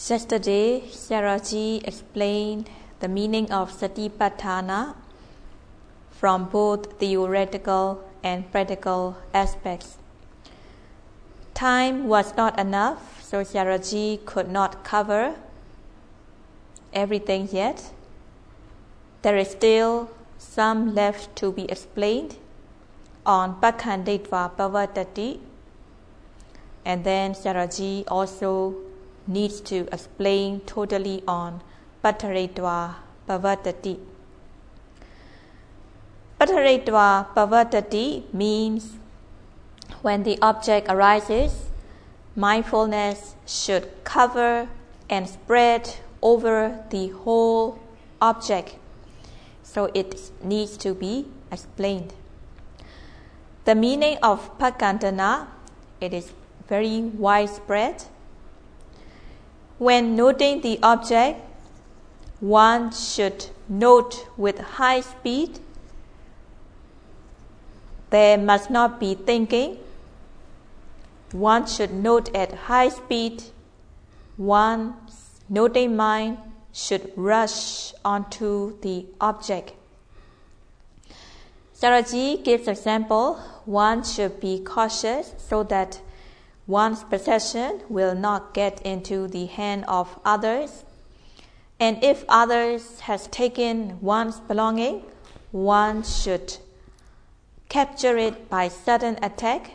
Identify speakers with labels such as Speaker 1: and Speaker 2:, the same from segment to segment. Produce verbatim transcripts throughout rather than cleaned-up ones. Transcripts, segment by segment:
Speaker 1: Yesterday, Sharaji explained the meaning of Satipatthana from both theoretical and practical aspects. Time was not enough, so Sharaji could not cover everything yet. There is still some left to be explained on Pakhanditva Pavatati, and then Sharaji also needs to explain totally on Pattaritva Pavatati. Pattaritva Pavatati means when the object arises, mindfulness should cover and spread over the whole object. So it needs to be explained. The meaning of Pakandana, it is very widespread. When noting the object, one should note with high speed. There must not be thinking. One should note at high speed. One's noting mind should rush onto the object. Sharaji gives example. One should be cautious so that one's possession will not get into the hand of others. And if others has taken one's belonging, one should capture it by sudden attack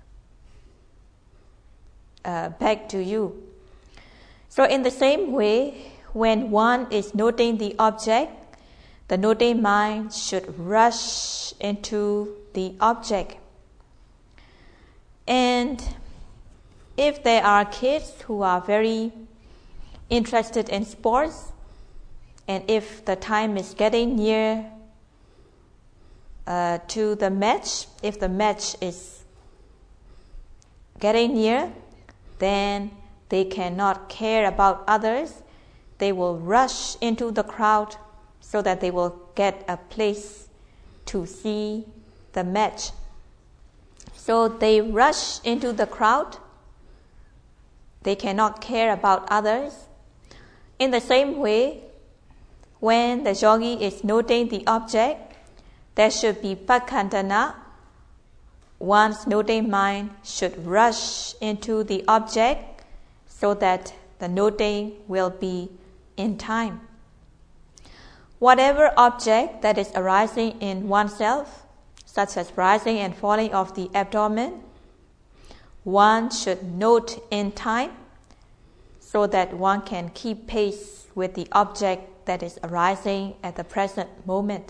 Speaker 1: uh, back to you. So in the same way, when one is noting the object, the noting mind should rush into the object. And if there are kids who are very interested in sports, and if the time is getting near uh, to the match, if the match is getting near, then they cannot care about others. They will rush into the crowd so that they will get a place to see the match. So they rush into the crowd. They cannot care about others. In the same way, when the yogi is noting the object, there should be pakandana. One's noting mind should rush into the object so that the noting will be in time. Whatever object that is arising in oneself, such as rising and falling of the abdomen, one should note in time so that one can keep pace with the object that is arising at the present moment.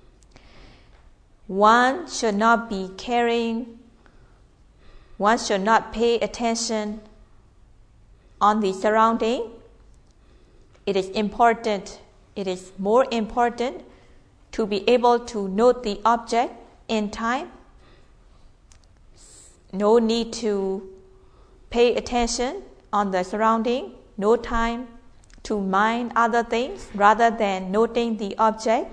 Speaker 1: One should not be caring, one should not pay attention on the surrounding. It is important, it is more important to be able to note the object in time. No need to pay attention on the surrounding, no time to mind other things rather than noting the object.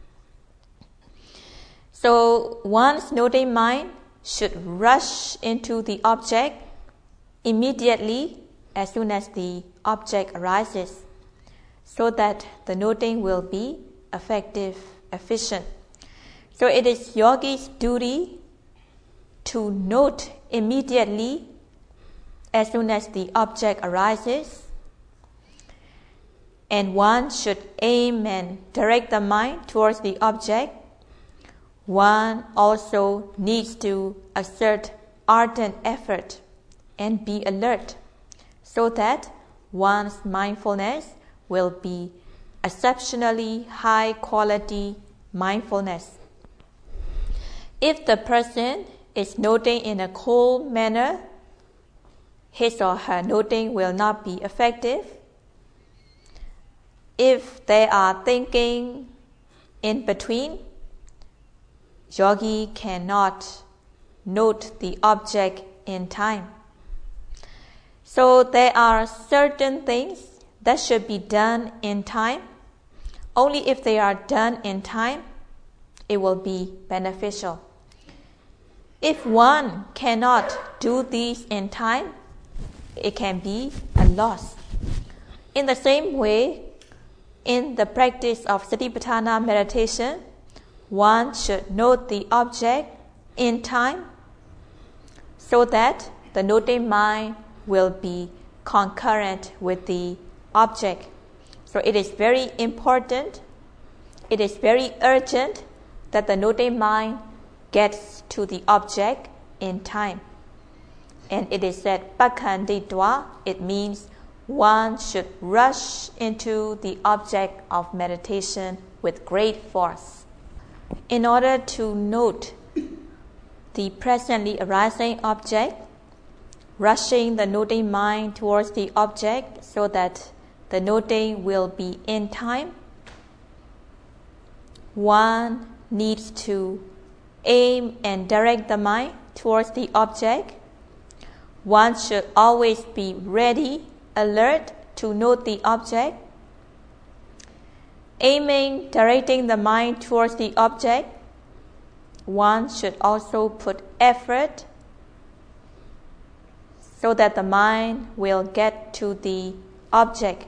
Speaker 1: So one's noting mind should rush into the object immediately as soon as the object arises, so that the noting will be effective, efficient. So it is yogi's duty to note immediately as soon as the object arises, and one should aim and direct the mind towards the object. One also needs to exert ardent effort and be alert so that one's mindfulness will be exceptionally high quality mindfulness. If the person is noting in a cold manner, his or her noting will not be effective. If they are thinking in between, yogi cannot note the object in time. So there are certain things that should be done in time. Only if they are done in time, it will be beneficial. If one cannot do these in time, it can be a loss. In the same way, in the practice of Satipatthana meditation, one should note the object in time so that the noting mind will be concurrent with the object. So it is very important, it is very urgent that the noting mind gets to the object in time. And it is said, Pakhanditva, it means one should rush into the object of meditation with great force. In order to note the presently arising object, rushing the noting mind towards the object so that the noting will be in time, one needs to aim and direct the mind towards the object. One should always be ready, alert to note the object. Aiming, directing the mind towards the object, one should also put effort so that the mind will get to the object.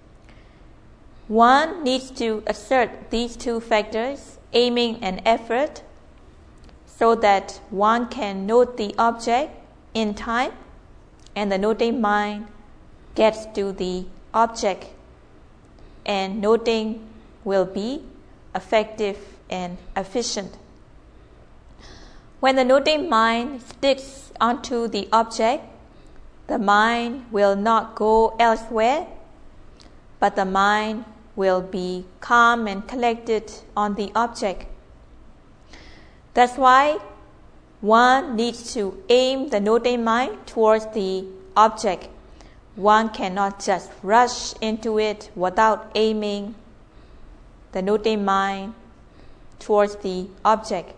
Speaker 1: One needs to assert these two factors, aiming and effort, so that one can note the object in time and the noting mind gets to the object, and noting will be effective and efficient. When the noting mind sticks onto the object, the mind will not go elsewhere, but the mind will be calm and collected on the object. That's why one needs to aim the noting mind towards the object. One cannot just rush into it without aiming the noting mind towards the object.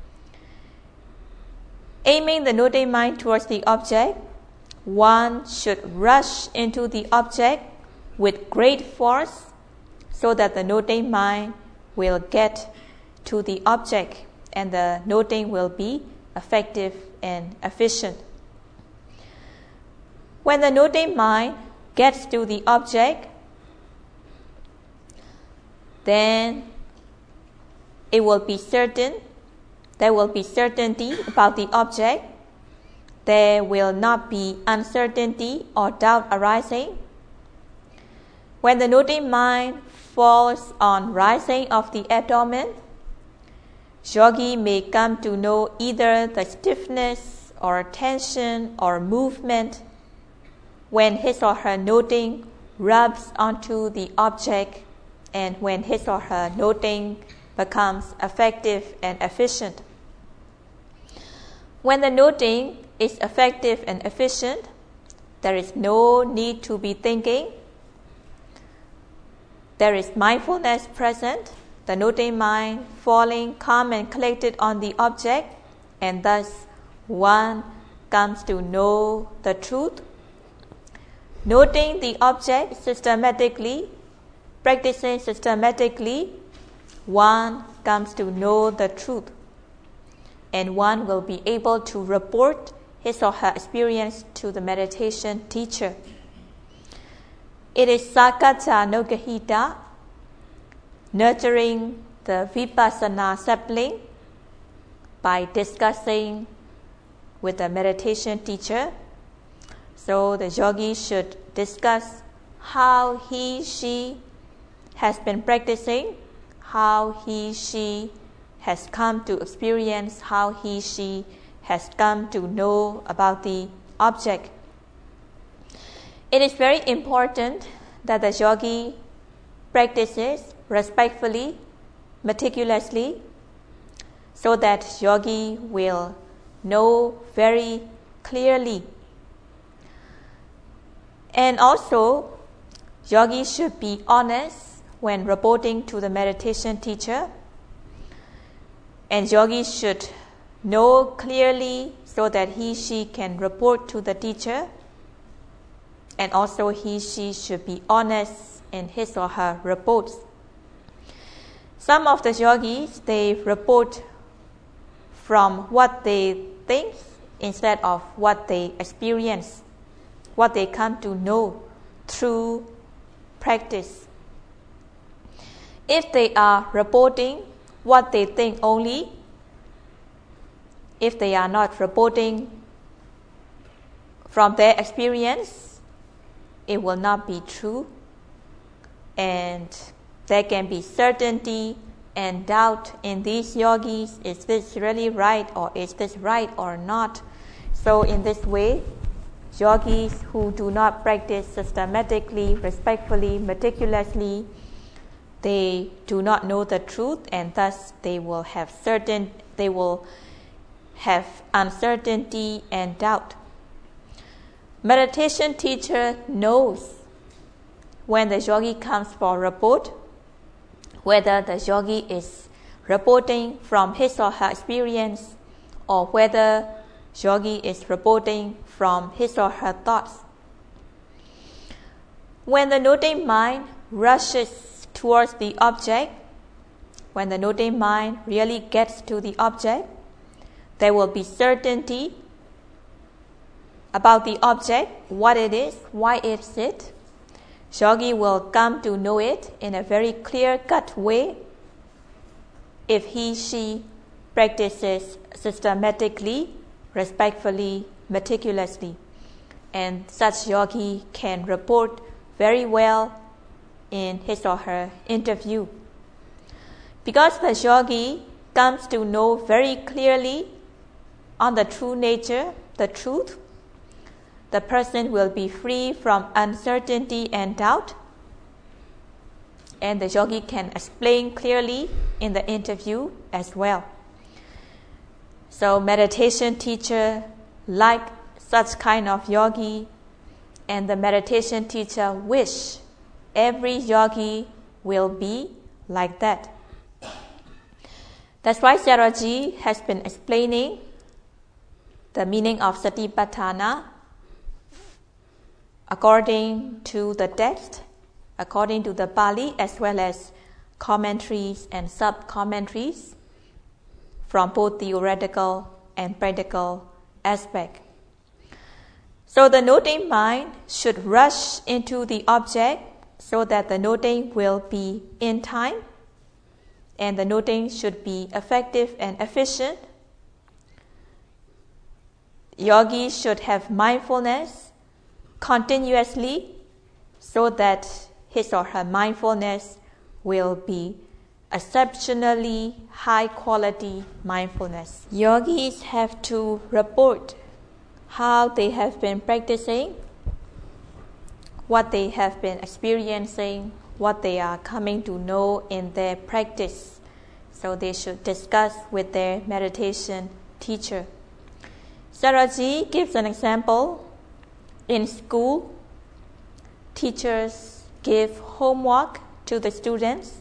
Speaker 1: Aiming the noting mind towards the object, one should rush into the object with great force so that the noting mind will get to the object and the noting will be effective and efficient. When the noting mind gets to the object, then it will be certain, there will be certainty about the object. There will not be uncertainty or doubt arising. When the noting mind falls on rising of the abdomen, yogi may come to know either the stiffness or tension or movement when his or her noting rubs onto the object and when his or her noting becomes effective and efficient. When the noting is effective and efficient, there is no need to be thinking. There is mindfulness present, the noting mind falling calm and collected on the object, and thus one comes to know the truth. Noting the object systematically, practicing systematically, one comes to know the truth, and one will be able to report his or her experience to the meditation teacher. It is Sakacca Nogahita, nurturing the Vipassana sapling by discussing with the meditation teacher. So the yogi should discuss how he, she has been practicing, how he, she has come to experience, how he, she has come to know about the object. It is very important that the yogi practices respectfully, meticulously, so that yogi will know very clearly. And also, yogi should be honest when reporting to the meditation teacher, and yogi should know clearly so that he, she can report to the teacher, and also he, she should be honest in his or her reports. Some of the yogis, they report from what they think instead of what they experience, what they come to know through practice. If they are reporting what they think only, if they are not reporting from their experience, it will not be true, and there can be certainty and doubt in these yogis. Is this really right, or is this right or not? So in this way, yogis who do not practice systematically, respectfully, meticulously, they do not know the truth, and thus they will have certain they will have uncertainty and doubt. Meditation teacher knows when the yogi comes for report, whether the yogi is reporting from his or her experience, or whether yogi is reporting from his or her thoughts. When the noting mind rushes towards the object, when the noting mind really gets to the object, there will be certainty about the object, what it is, why it's it. Yogi will come to know it in a very clear-cut way if he, she practices systematically, respectfully, meticulously. And such yogi can report very well in his or her interview. Because the yogi comes to know very clearly on the true nature, the truth, the person will be free from uncertainty and doubt, and the yogi can explain clearly in the interview as well. So meditation teacher like such kind of yogi, and the meditation teacher wish every yogi will be like that. That's why Sayadaw has been explaining the meaning of Satipatthana according to the text, according to the Pali, as well as commentaries and sub-commentaries from both theoretical and practical aspect. So the noting mind should rush into the object so that the noting will be in time, and the noting should be effective and efficient. Yogis should have mindfulness continuously so that his or her mindfulness will be exceptionally high quality mindfulness. Yogis have to report how they have been practicing, what they have been experiencing, what they are coming to know in their practice. So they should discuss with their meditation teacher. Sayadaw gives an example. In school, teachers give homework to the students,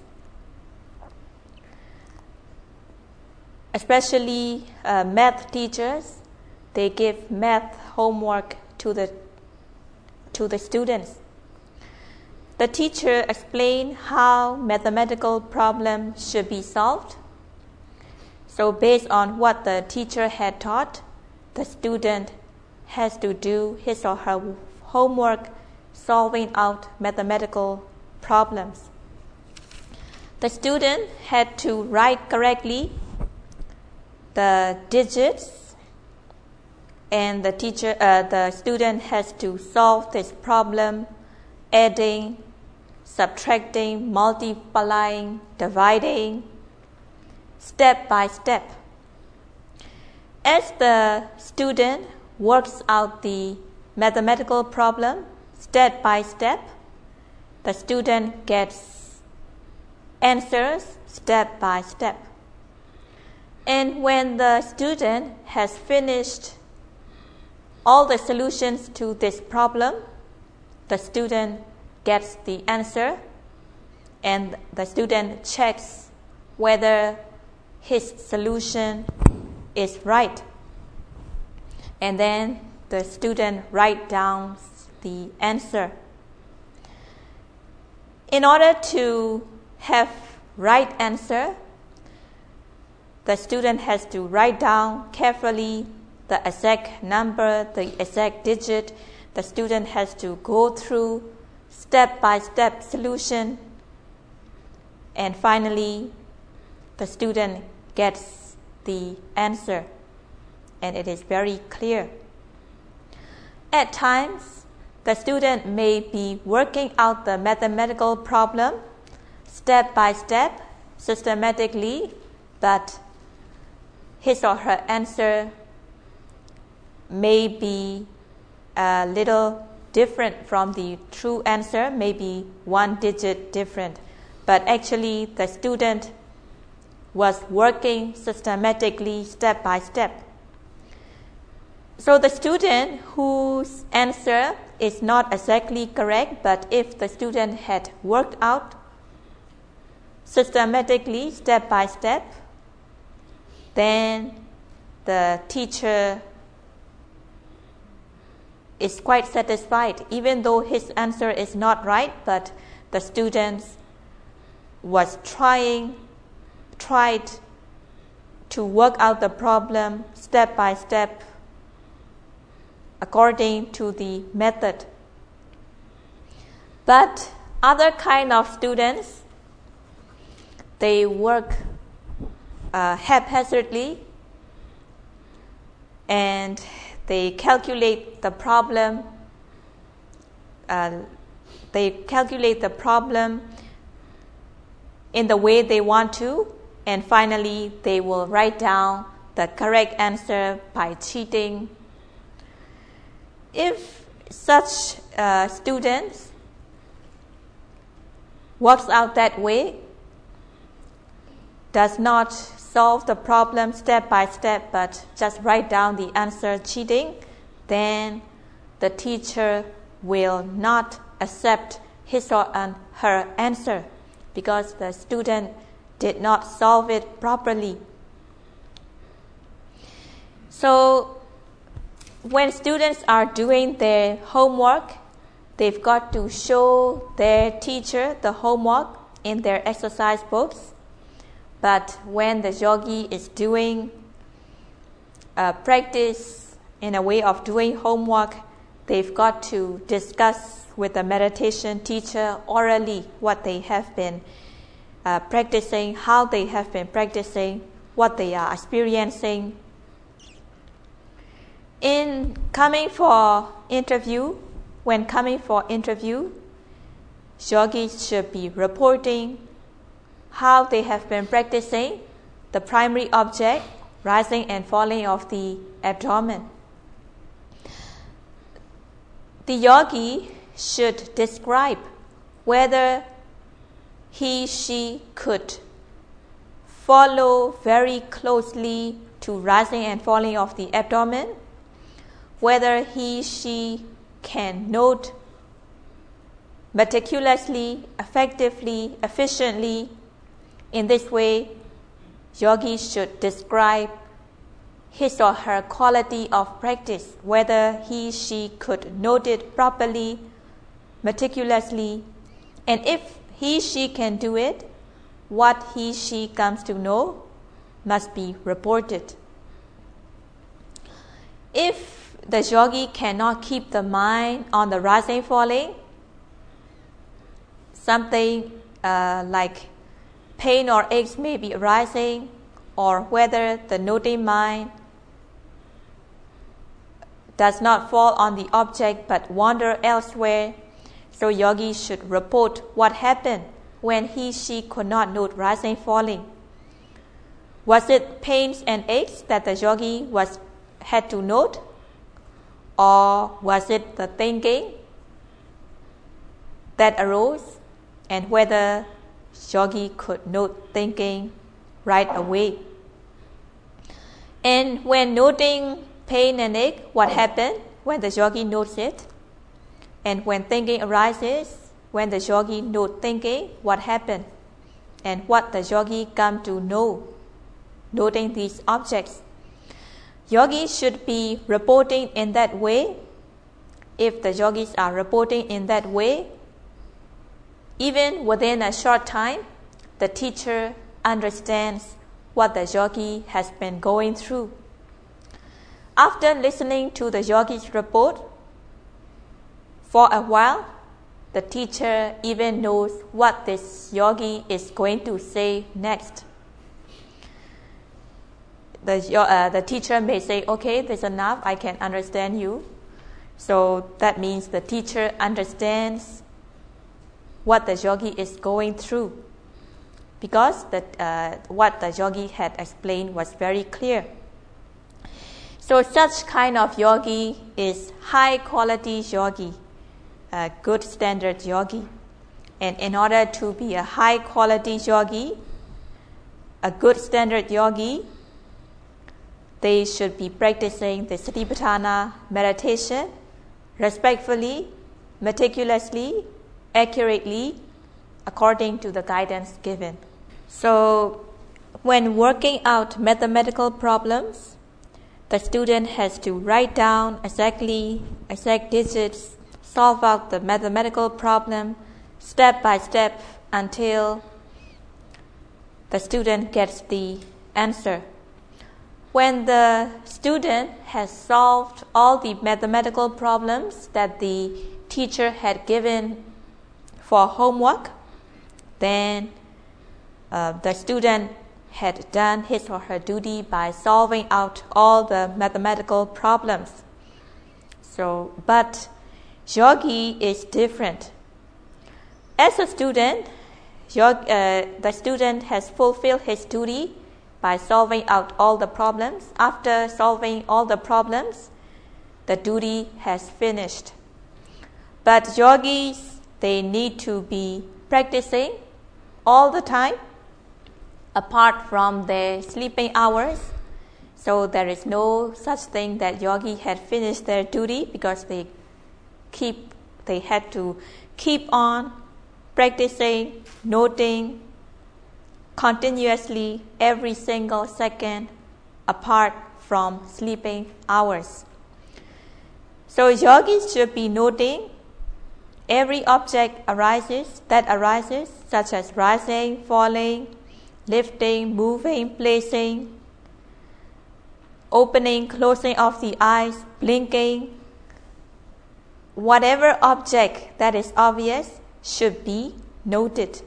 Speaker 1: especially uh, math teachers. They give math homework to the to the students. The teacher explains how mathematical problems should be solved. So based on what the teacher had taught, the student has to do his or her homework solving out mathematical problems. The student had to write correctly the digits, and the teacher, uh, the student has to solve this problem, adding, subtracting, multiplying, dividing, step by step. As the student works out the mathematical problem step by step, the student gets answers step by step. And when the student has finished all the solutions to this problem, the student gets the answer, and the student checks whether his solution is right. And then the student writes down the answer. In order to have right answer, the student has to write down carefully the exact number, the exact digit. The student has to go through step-by-step solution, and finally the student gets the answer and it is very clear. At times, the student may be working out the mathematical problem step by step, systematically, but his or her answer may be a little different from the true answer, maybe one digit different. But actually, the student was working systematically step by step. So the student whose answer is not exactly correct, but if the student had worked out systematically step by step, then the teacher is quite satisfied, even though his answer is not right, but the student was trying, tried to work out the problem step by step according to the method. But other kind of students, they work uh, haphazardly and they calculate the problem. Uh, they calculate the problem in the way they want to, and finally they will write down the correct answer by cheating. If such uh, students works out that way, does not solve the problem step by step, but just write down the answer cheating, then the teacher will not accept his or her answer because the student did not solve it properly. So when students are doing their homework, they've got to show their teacher the homework in their exercise books. But when the yogi is doing uh, practice in a way of doing homework, they've got to discuss with the meditation teacher orally what they have been uh, practicing, how they have been practicing, what they are experiencing. In coming for interview, when coming for interview, yogis should be reporting how they have been practicing the primary object, rising and falling of the abdomen. The yogi should describe whether he, she could follow very closely to rising and falling of the abdomen, whether he, she can note meticulously, effectively, efficiently. In this way, yogi should describe his or her quality of practice, whether he, she could note it properly, meticulously, and if he, she can do it, what he, she comes to know must be reported. If the yogi cannot keep the mind on the rising, falling, something uh, like pain or aches may be arising, or whether the noting mind does not fall on the object but wander elsewhere. So yogi should report what happened when he, she could not note rising, falling. Was it pains and aches that the yogi was had to note, or was it the thinking that arose, and whether yogi could note thinking right away? And when noting pain and ache, what happened when the yogi notes it? And when thinking arises, when the yogi note thinking, what happened? And what the yogi come to know, noting these objects. Yogis should be reporting in that way. If the yogis are reporting in that way, even within a short time, the teacher understands what the yogi has been going through. After listening to the yogi's report for a while, the teacher even knows what this yogi is going to say next. The, uh, the teacher may say, okay, this is enough, I can understand you. So that means the teacher understands what the yogi is going through, because the, uh, what the yogi had explained was very clear. So such kind of yogi is high quality yogi, a good standard yogi. And in order to be a high quality yogi, a good standard yogi, they should be practicing the Satipatthana meditation respectfully, meticulously, accurately, according to the guidance given. So when working out mathematical problems, the student has to write down exactly exact digits, solve out the mathematical problem step by step until the student gets the answer. When the student has solved all the mathematical problems that the teacher had given for homework, then uh, the student had done his or her duty by solving out all the mathematical problems. So, but yogi is different. As a student, yogi, uh, the student has fulfilled his duty by solving out all the problems. After solving all the problems, the duty has finished. But yogis, they need to be practicing all the time, apart from their sleeping hours. So there is no such thing that yogi had finished their duty, because they keep they had to keep on practicing, noting continuously every single second apart from sleeping hours. So yogis should be noting every object arises that arises, such as rising, falling, lifting, moving, placing, opening, closing of the eyes, blinking. Whatever object that is obvious should be noted.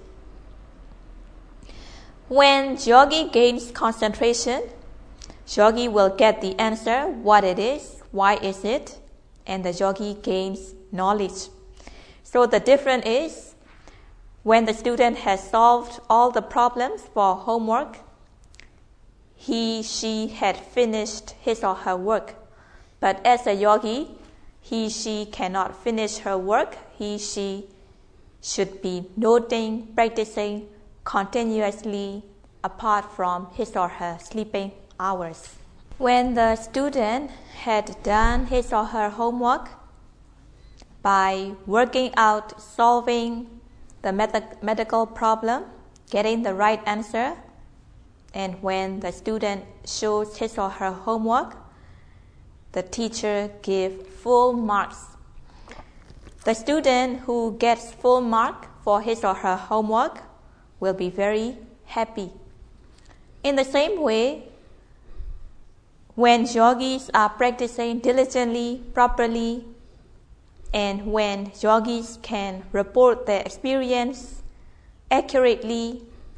Speaker 1: When yogi gains concentration, yogi will get the answer, what it is, why is it, and the yogi gains knowledge. So the difference is, when the student has solved all the problems for homework, he, she had finished his or her work. But as a yogi, he, she cannot finish her work. He, she should be noting, practicing continuously apart from his or her sleeping hours. When the student had done his or her homework by working out, solving the mathematical problem, getting the right answer, and when the student shows his or her homework, the teacher gives full marks. The student who gets full mark for his or her homework will be very happy. In the same way, when yogis are practicing diligently, properly, and when yogis can report their experience accurately,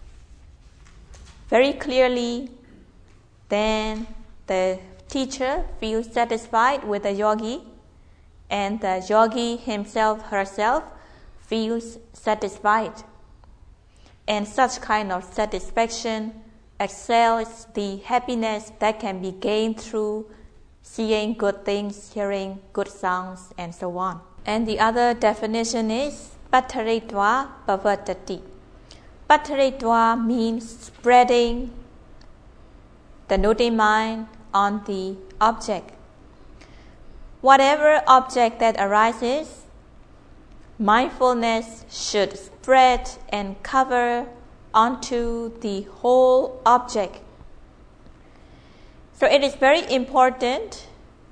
Speaker 1: very clearly, then the teacher feels satisfied with the yogi, and the yogi himself, herself, feels satisfied. And such kind of satisfaction excels the happiness that can be gained through seeing good things, hearing good sounds, and so on. And the other definition is Pattaritva Pavatati. Pattaritva means spreading the noting mind on the object. Whatever object that arises, mindfulness should spread and cover onto the whole object. So it is very important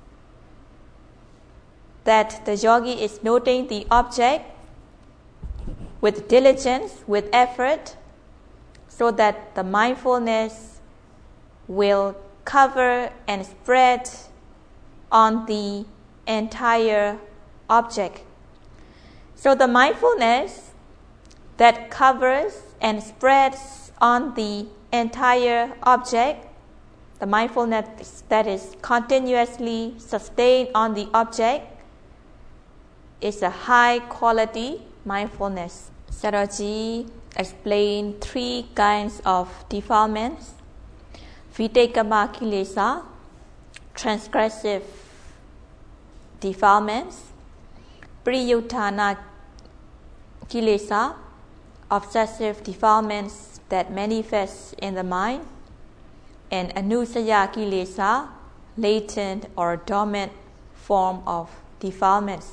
Speaker 1: that the yogi is noting the object with diligence, with effort, so that the mindfulness will cover and spread on the entire object. So the mindfulness that covers and spreads on the entire object, the mindfulness that is continuously sustained on the object, is a high quality mindfulness. Sayadaw explained three kinds of defilements: Vitekama kilesa, transgressive defilements; Priyuttana kilesa, obsessive defilements that manifest in the mind; and Anusaya kilesa, latent or dormant form of defilements.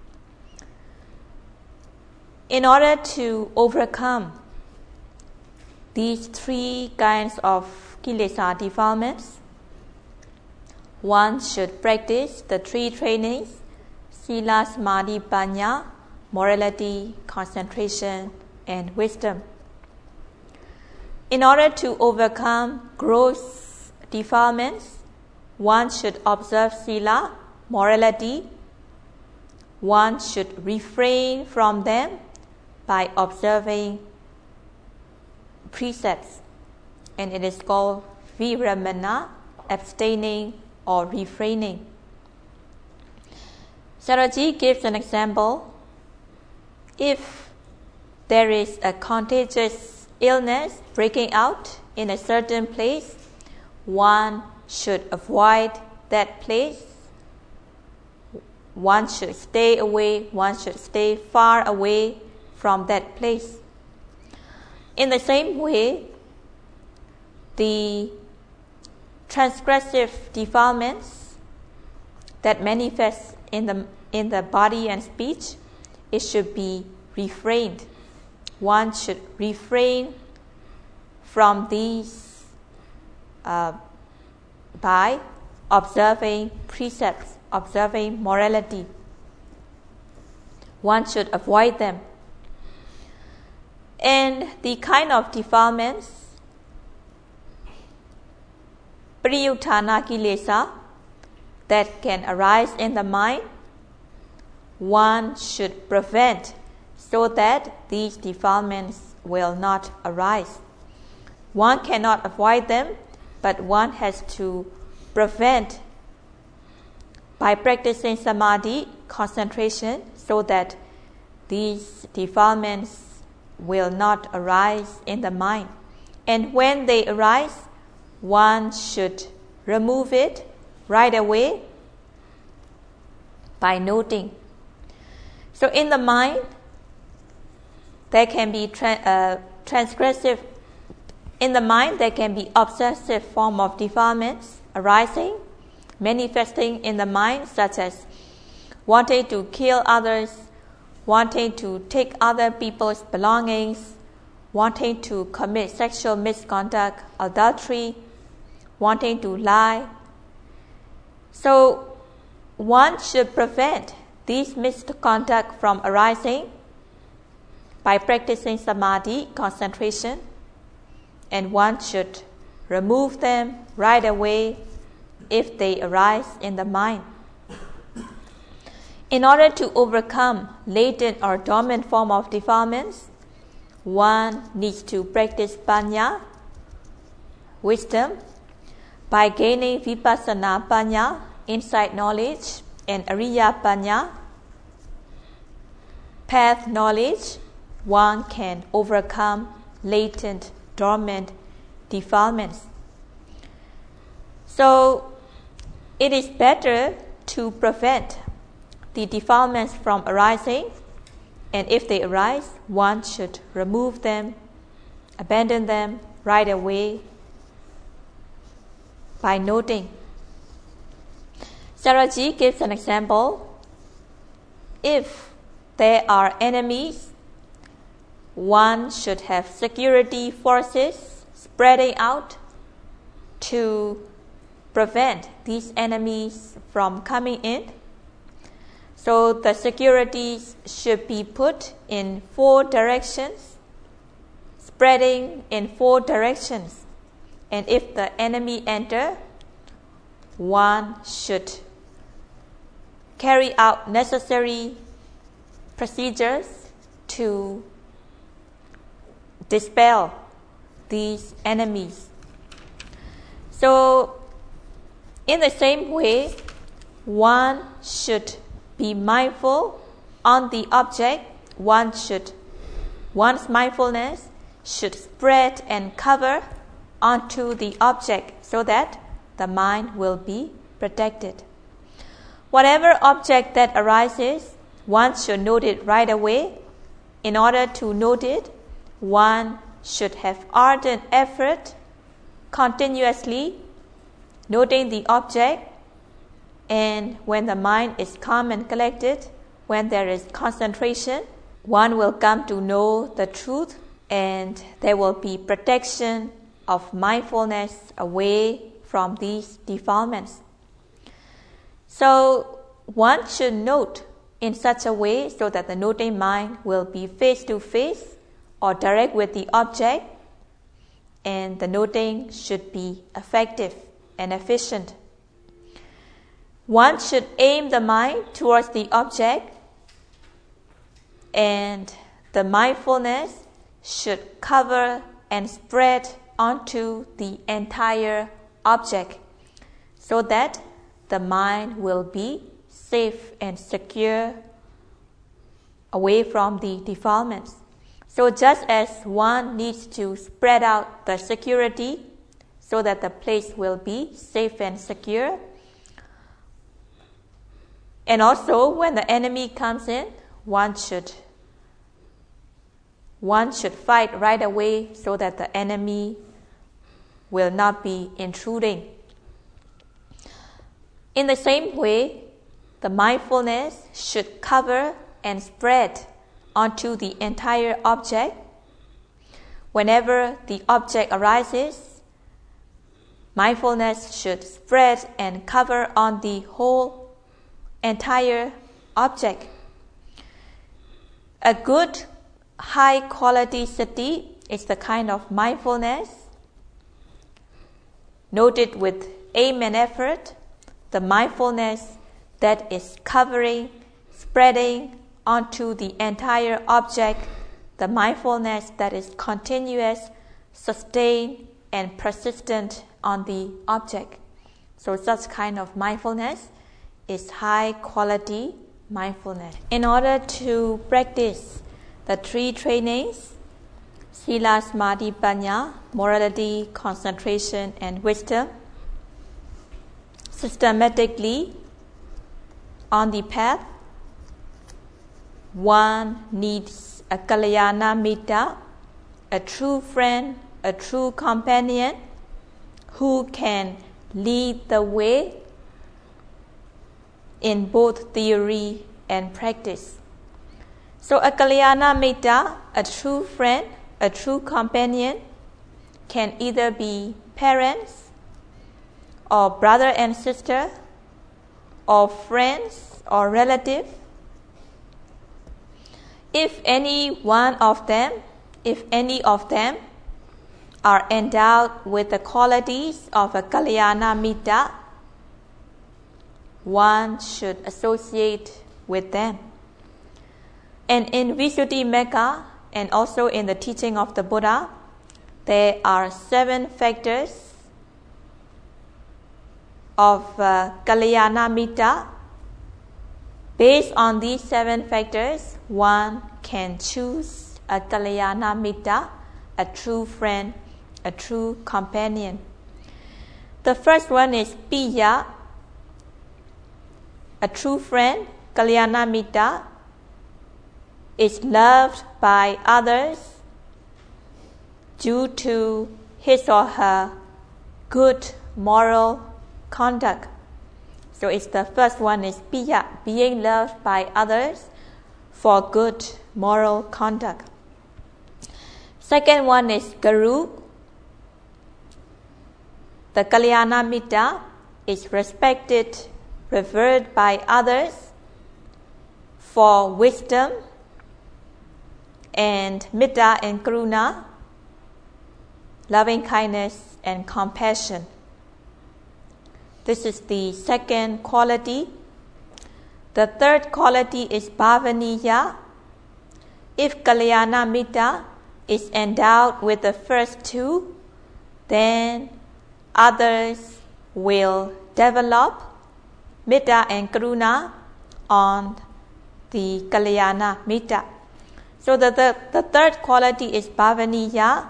Speaker 1: In order to overcome these three kinds of kilesa defilements, one should practice the three trainings: Sila, Samadhi, Panya, morality, concentration, and wisdom. In order to overcome gross defilements, one should observe Sila, morality. One should refrain from them by observing precepts, and it is called viramana, abstaining or refraining. Sayadaw gives an example. If there is a contagious illness breaking out in a certain place, one should avoid that place. One should stay away, one should stay far away from that place. In the same way, the transgressive defilements that manifest in the in the body and speech, it should be refrained. One should refrain from these uh, by observing precepts, observing morality. One should avoid them. And the kind of defilements, Priyuttana kilesa, that can arise in the mind, one should prevent so that these defilements will not arise. One cannot avoid them, but one has to prevent by practicing samadhi, concentration, so that these defilements will not arise in the mind. And when they arise, one should remove it right away by noting. So in the mind, there can be tra- uh, transgressive, in the mind there can be obsessive form of defilements arising, manifesting in the mind, such as wanting to kill others, wanting to take other people's belongings, wanting to commit sexual misconduct, adultery, wanting to lie. So one should prevent these misconduct from arising by practicing samadhi, concentration, and one should remove them right away if they arise in the mind. In order to overcome latent or dormant form of defilements, one needs to practice panya, wisdom, by gaining vipassana panya, insight knowledge, and ariya panya, path knowledge. One can overcome latent, dormant defilements. So it is better to prevent the defilements from arising, and if they arise, one should remove them, abandon them right away by noting. Sayadaw gives an example. If there are enemies, one should have security forces spreading out to prevent these enemies from coming in. So the securities should be put in four directions, spreading in four directions. And if the enemy enter, one should carry out necessary procedures to dispel these enemies. So, in the same way, one should be mindful on the object. One should, one's mindfulness should spread and cover onto the object so that the mind will be protected. Whatever object that arises, one should note it right away. In order to note it, one should have ardent effort, continuously noting the object, and when the mind is calm and collected, when there is concentration, one will come to know the truth, and there will be protection of mindfulness away from these defilements. So one should note in such a way so that the noting mind will be face to face or direct with the object, and the noting should be effective and efficient. One should aim the mind towards the object, and the mindfulness should cover and spread onto the entire object so that the mind will be safe and secure away from the defilements. So just as one needs to spread out the security so that the place will be safe and secure, and also when the enemy comes in, one should one should fight right away so that the enemy will not be intruding. In the same way, the mindfulness should cover and spread onto the entire object. Whenever the object arises, mindfulness should spread and cover on the whole entire object. A good high quality sati is the kind of mindfulness noted with aim and effort, the mindfulness that is covering, spreading onto the entire object, the mindfulness that is continuous, sustained, and persistent on the object. So such kind of mindfulness is high quality mindfulness. In order to practice the three trainings, Sila, Samadhi, Panya, morality, concentration, and wisdom, systematically on the path, one needs a Kalyana Mitta, a true friend, a true companion who can lead the way in both theory and practice. So a Kalyana Mitta, a true friend, a true companion, can either be parents or brother and sister or friends or relative. If any one of them, if any of them are endowed with the qualities of a Kalyana Mitta, one should associate with them. And in Visuddhimagga and also in the teaching of the Buddha, there are seven factors of uh, Kalyana Mitta. Based on these seven factors, one can choose a Kalyana Mitta, a true friend, a true companion. The first one is Piya, a true friend. Kalyana Mitta is loved by others due to his or her good moral conduct. So it's the first one is Piya, being loved by others for good moral conduct. Second one is Guru. The Kalyana Mitta is respected, revered by others for wisdom and Metta and Karuna, loving kindness and compassion. This is the second quality. The third quality is Bhavaniya, If Kalyana Mitta is endowed with the first two, then others will develop Metta and Karuna on the Kalyana Mitta. So the, the, the third quality is Bhavaniya.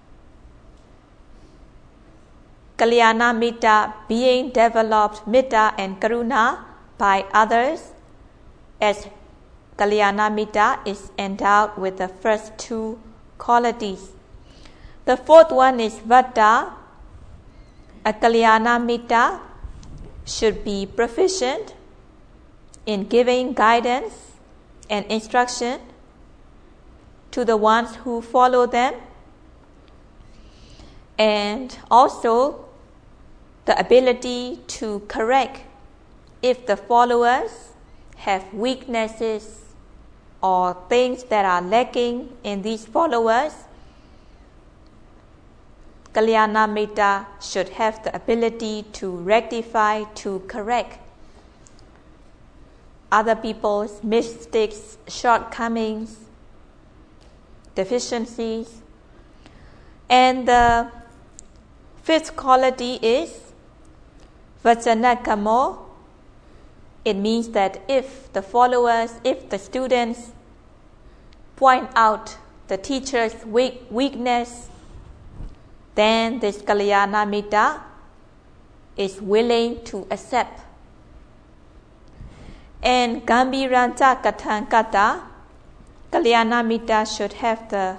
Speaker 1: Kalyana Mitta being developed Metta and Karuna by others, as Kalyana Mitta is endowed with the first two qualities. The fourth one is Vata. A Kalyana Mitta should be proficient in giving guidance and instruction to the ones who follow them, and also the ability to correct if the followers have weaknesses or things that are lacking in these followers. Kalyana Mitta should have the ability to rectify, to correct other people's mistakes, shortcomings, deficiencies. And the fifth quality is Vachanakamo. It means that if the followers, if the students point out the teacher's weak, weakness, then this Kalyana Mitta is willing to accept. And Gambiranta Kathankata, Kalyana Mitta should have the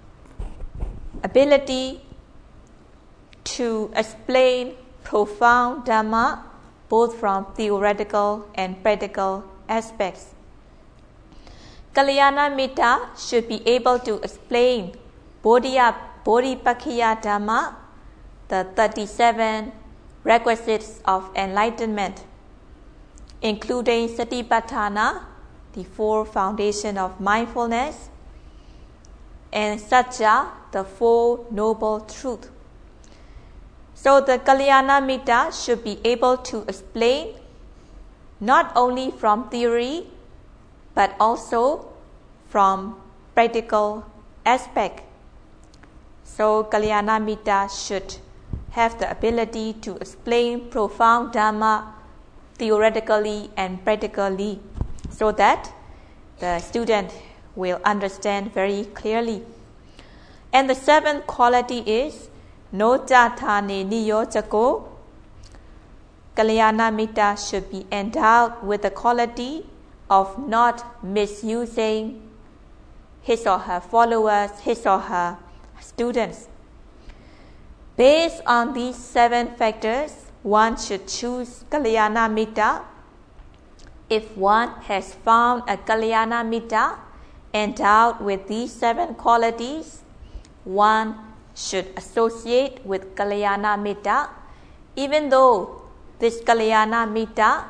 Speaker 1: ability to explain profound Dhamma, both from theoretical and practical aspects. Kalyana Mitta should be able to explain Bodhipakkhya Dhamma, the thirty-seven requisites of enlightenment, including Satipatthana, the four foundations of mindfulness, and Satya, the four noble truths. So the Kalyana Mitta should be able to explain not only from theory, but also from practical aspect. So Kalyana Mitta should have the ability to explain profound Dhamma theoretically and practically, so that the student will understand very clearly. And the seventh quality is Nojathane Niyojako. Kalyana Mitta should be endowed with the quality of not misusing his or her followers, his or her students. Based on these seven factors, one should choose Kalyana Mitta. If one has found a Kalyana Mitta endowed with these seven qualities, one should associate with Kalyana Mitta, even though this Kalyana Mitta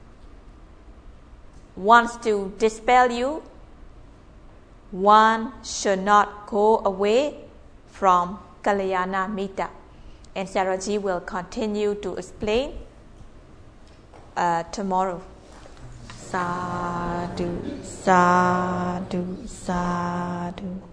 Speaker 1: wants to dispel you. One should not go away from Kalyana Mitta. And Saraji will continue to explain uh, tomorrow. Sadhu, sadhu, sadhu.